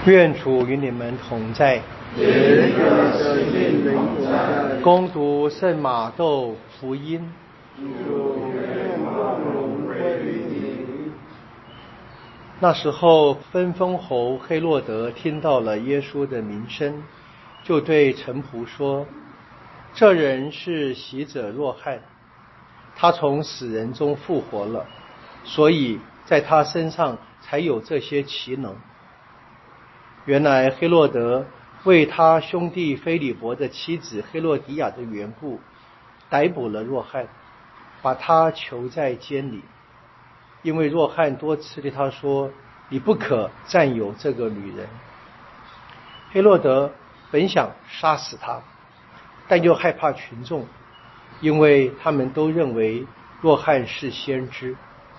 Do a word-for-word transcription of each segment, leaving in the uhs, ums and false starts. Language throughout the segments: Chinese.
愿主与你们同在。恭读圣马窦福音。那时候，分封侯黑落德听到了耶稣的名声，就对臣仆说：“这人是洗者若翰，他从死人中复活了，所以在他身上才有这些奇能。”原来黑落德为他兄弟腓利伯的妻子黑落迪亚的缘故，逮捕了若翰，把他囚在监里。因为若翰多次对他说：“你不可占有这个女人。”黑落德本想杀死他，但又害怕群众，因为他们都认为若翰是先知。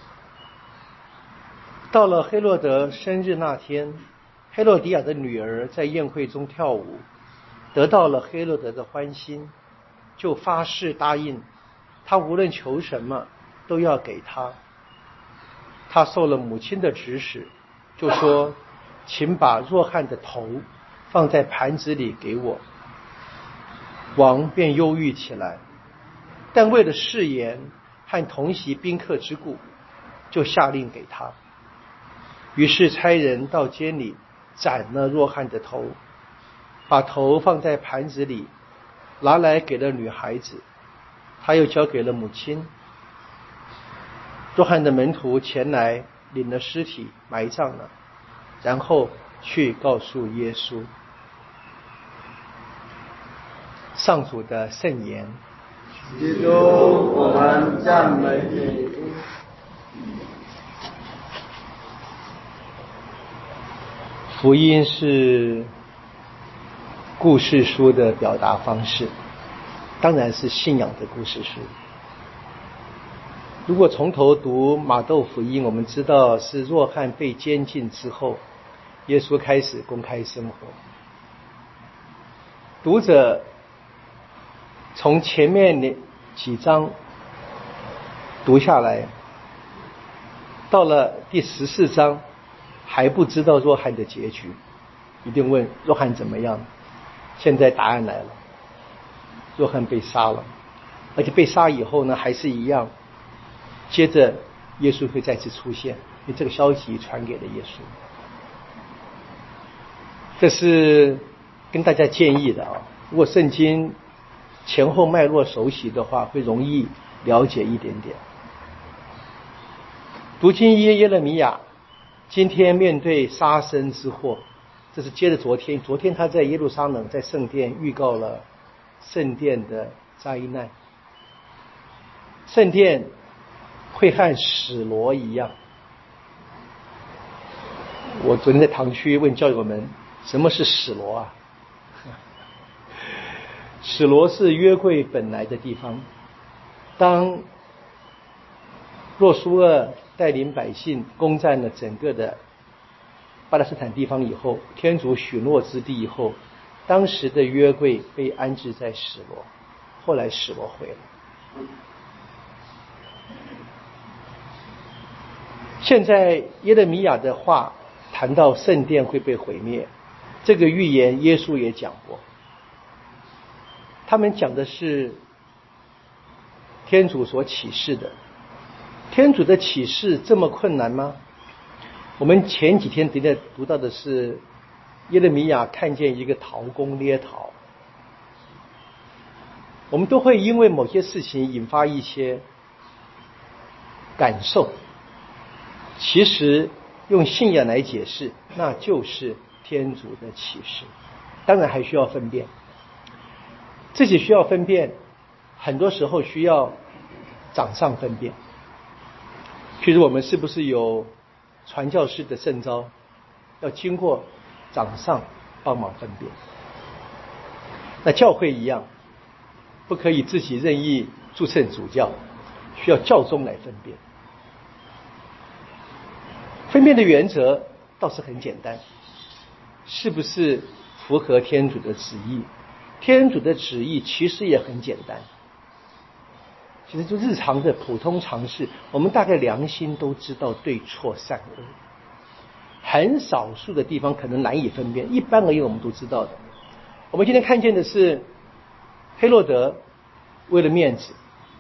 到了黑落德生日那天，黑落迪亚的女儿在宴会中跳舞，得到了黑落德的欢心，就发誓答应他无论求什么都要给他。他受了母亲的指使，就说：“请把若翰的头放在盘子里给我。”王便忧郁起来，但为了誓言和同席宾客之故，就下令给他。于是差人到监里斩了若翰的头，把头放在盘子里，拿来给了女孩子，他又交给了母亲。若翰的门徒前来领了尸体埋葬了，然后去告诉耶稣。上主的圣言。 基督，我们赞美你。 福音是故事书的表达方式，当然是信仰的故事书。如果从头读马窦福音，我们知道是若翰被监禁之后，耶稣开始公开生活。读者从前面几章读下来，到了第十四章还不知道若翰的结局，一定问若翰怎么样？现在答案来了，若翰被杀了，而且被杀以后呢还是一样。接着耶稣会再次出现，因为这个消息传给了耶稣。这是跟大家建议的啊，如果圣经前后脉络熟悉的话，会容易了解一点点。读经耶耶勒米亚今天面对杀身之祸，这是接着昨天，昨天他在耶路撒冷在圣殿预告了圣殿的灾难。圣殿会和史罗一样。我昨天在堂区问教友们，什么是史罗啊？史罗是约柜本来的地方。当若苏厄带领百姓攻占了整个的巴勒斯坦地方以后，天主许诺之地以后，当时的约柜被安置在史罗，后来史罗毁了。现在耶勒米亚的话谈到圣殿会被毁灭，这个预言耶稣也讲过。他们讲的是天主所启示的。天主的启示这么困难吗？我们前几天读的读到的是耶勒米亚看见一个陶工捏陶。我们都会因为某些事情引发一些感受，其实用信仰来解释，那就是天主的启示。当然还需要分辨，自己需要分辨，很多时候需要长上分辨。譬如我们是不是有传教士的圣召，要经过长上帮忙分辨。那教会一样，不可以自己任意注册主教，需要教宗来分辨。分辨的原则倒是很简单，是不是符合天主的旨意？天主的旨意其实也很简单，其实就日常的普通常识，我们大概良心都知道对错善恶。 很少数的地方可能难以分辨，一般而言我们都知道的。我们今天看见的是黑落德为了面子，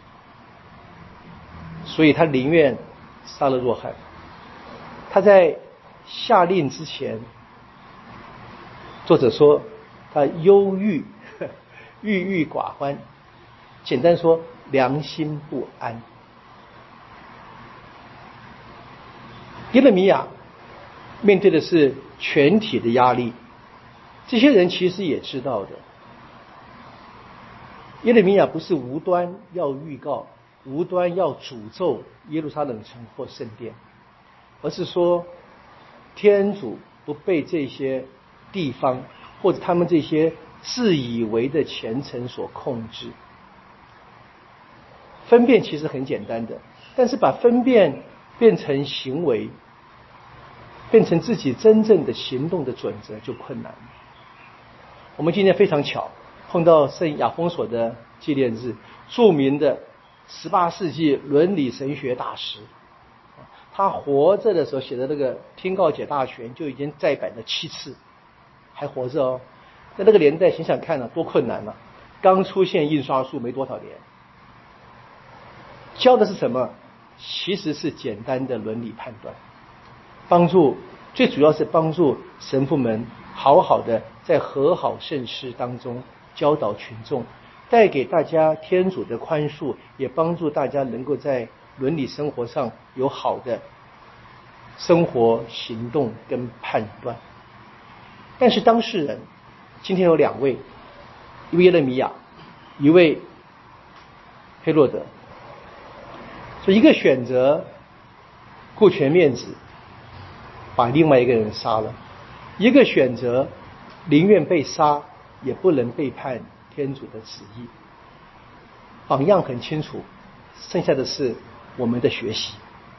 所以他宁愿杀了若翰。他在下令之前，作者说他忧郁郁郁寡欢，简单说良心不安。耶勒米亚面对的是全体的压力，这些人其实也知道的。耶勒米亚不是无端要预告，无端要诅咒耶路撒冷城或圣殿，而是说天主不被这些地方或者他们这些自以为的虔诚所控制。分辨其实很简单的，但是把分辨变成行为，变成自己真正的行动的准则就困难了。我们今天非常巧碰到圣亚丰索的纪念日，著名的十八世纪伦理神学大师，他活着的时候写的那个《听告解大全》就已经再版了七次，还活着哦。在那个年代想想看啊，多困难啊，刚出现印刷术没多少年。教的是什么？其实是简单的伦理判断，帮助最主要是帮助神父们好好的在和好圣事当中教导群众，带给大家天主的宽恕，也帮助大家能够在伦理生活上有好的生活行动跟判断。但是当事人今天有两位，一位耶勒米亚，一位黑落德。所以一个选择顾全面子，把另外一个人杀了；一个选择宁愿被杀，也不能背叛天主的旨意。榜样很清楚，剩下的是我们的学习。